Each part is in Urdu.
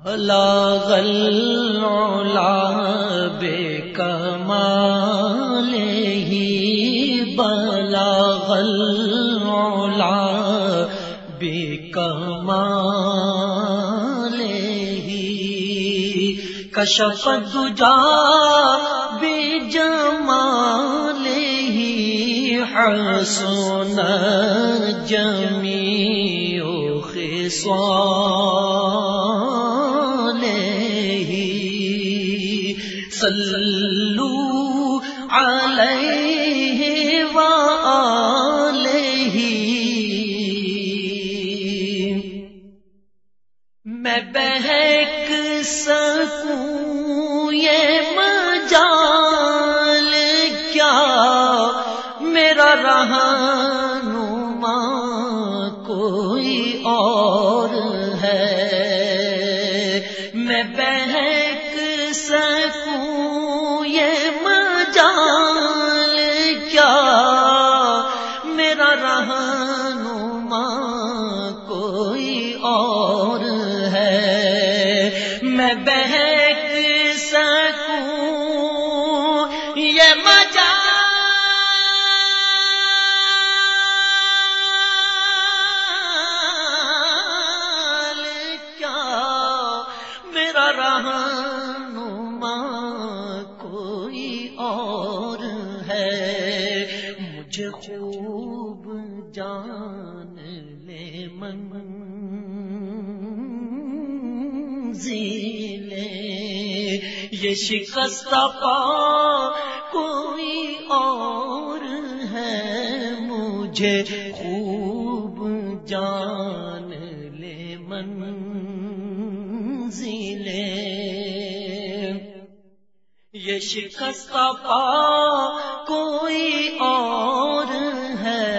بلغ العلا بکمالہ بلغ العلا بکمالہ کشف الدجا بجمالہ حسن جمیع خصالہ صلو علیہ وآلہ میں بہک سکوں یہ مجال کیا میرا رہنما کوئی اور ہے میں بہک سکوں یہ مجال کیا میرا رہنما کوئی اور ہے میں بہک سکوں یہ مجال کیا میرا رہنما کوئی اور ہے مجھے خوب جان لے منزل یہ شکستہ پا کوئی اور ہے مجھے خوب جان لے منزل یہ شکستہ پا کوئی اور ہے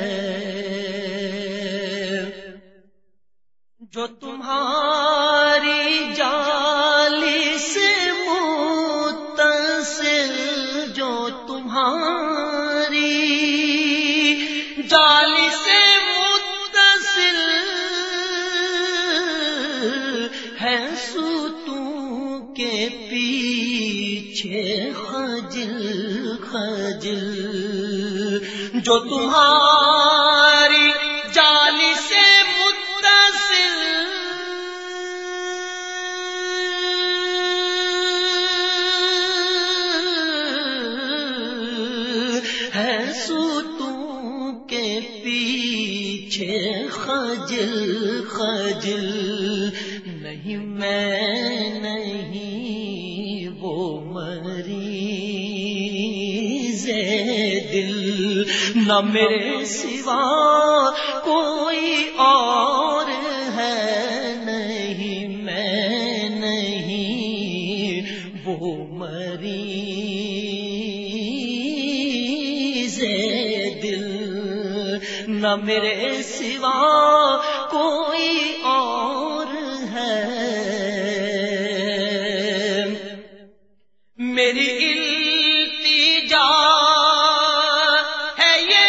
جو تمہاری جالی سے متصل جو تمہاری جالی سے متصل ہے ستون کے پیچھے خجل خجل جو تمہاری جالی سے متصل ہے ستون کے پیچھے خجل خجل نہیں میں نہیں وہ مریض دل نہ میرے سوا کوئی اور ہے نہیں میں نہیں وہ مریض دل نہ میرے سوا کوئی اور ہے میری التجا ہے یہ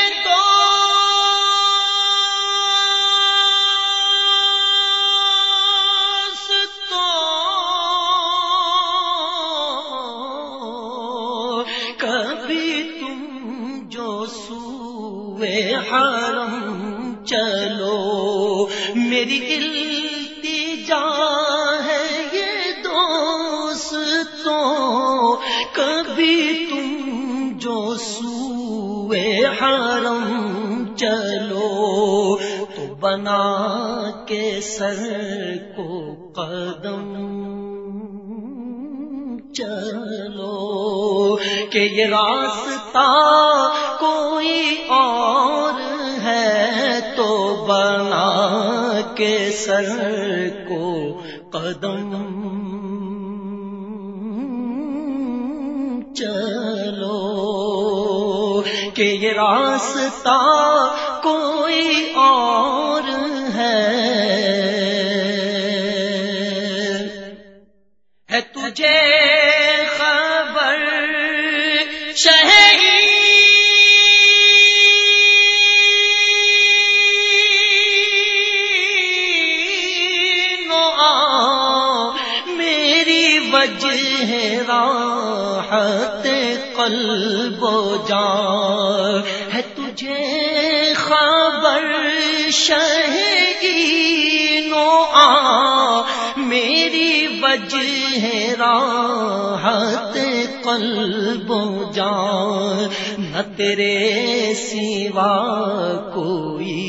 دوستو کبھی تم جو سوئے حرم چلو میری التجا ہے یہ دوستو کبھی تم جو سوئے حرم چلو تو بنا کے سر کو قدم چلو کہ یہ راستہ کوئی اور ہے تو بنا کے سر کو قدم چلو کہ یہ راستہ کوئی اور ہے تجھے خبر شہری وجہ راحت قلب و جان ہے تجھے خبر شہین و میری وجہ راحت قلب و جان نہ تیرے سوا کوئی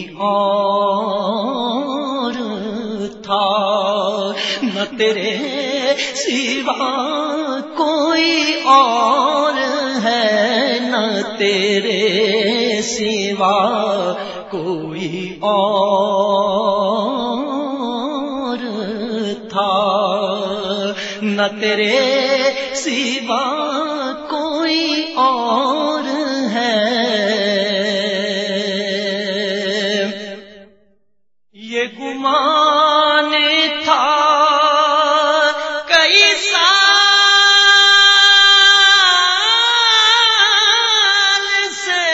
اور تھا، نہ تیرے سوا کوئی اور ہے، نہ تیرے سوا کوئی اور تھا، نہ تیرے سوا کوئی اور ہے۔ یہ گمان تھا کئی سال سے،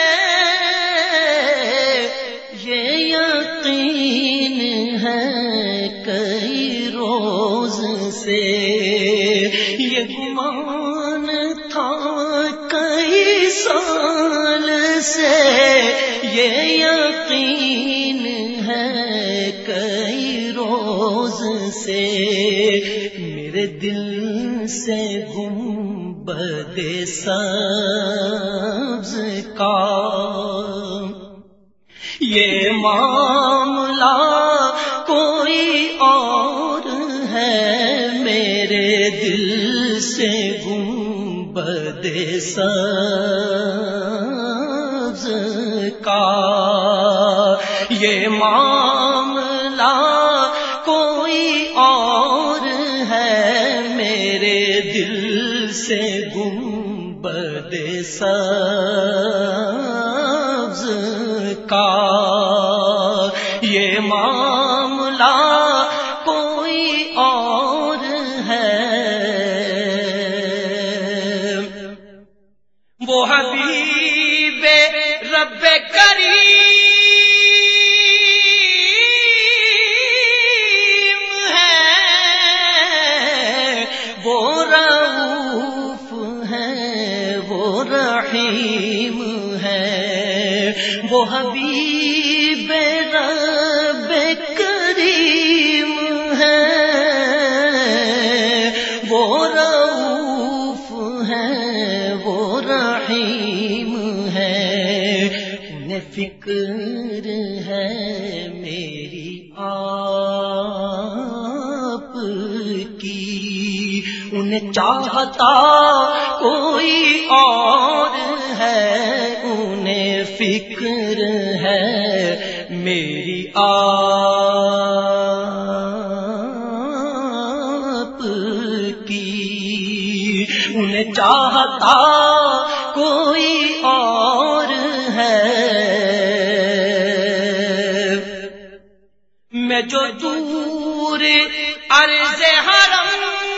یہ یقین ہے کئی روز سے، یہ گمان تھا کئی سال سے، یہ یقین ہے کئی روز سے، میرے دل سے گنبد سبز کا یہ معاملہ کوئی اور ہے، میرے دل سے گنبد سبز کا یہ معاملہ کوئی اور ہے، میرے دل سے گنبد سبز کا یہ معاملہ کوئی اور ہے۔ وہ حبیب رب کریم ہے، وہ رؤوف ہے، وہ رحیم ہے، وہ حبیب رب کریم ہے، وہ رؤوف ہے، وہ رحیم ہے، انہیں فکر ہے میری آپ کی، انہیں چاہتا کوئی اور ہے، انہیں فکر ہے میری آپ کی، انہیں چاہتا کوئی اور ہے۔ میں جو دور عرض حرم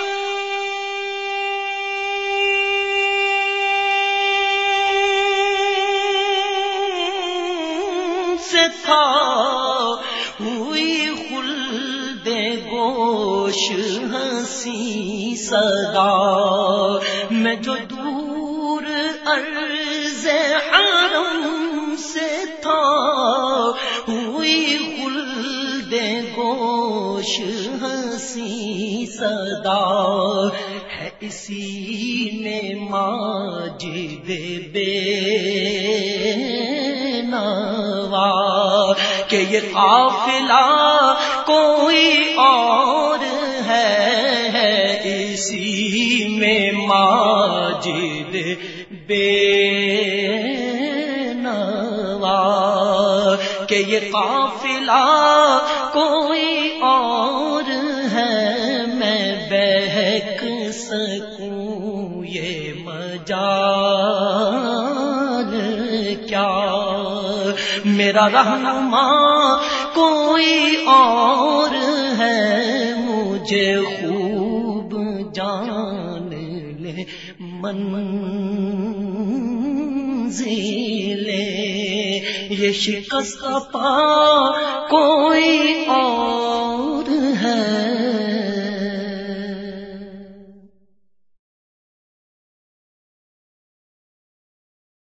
سے تھا، ہوئی خلد گوش ہنسی صدا، میں جو دور عرض حرم سے تھا، ہوئی خلد گوش ہنسی صدا، ہے اسی میں ماجد بے نوا کہ یہ قافلہ کوئی اور ہے، اسی میں ماجد بے نوا کہ یہ قافلہ کوئی اور ہے، میں بہک سکوں یہ مجال کیا، میرا رہنما کوئی اور ہے، مجھے خوب جان لے منزل یہ شکست پا کوئی اور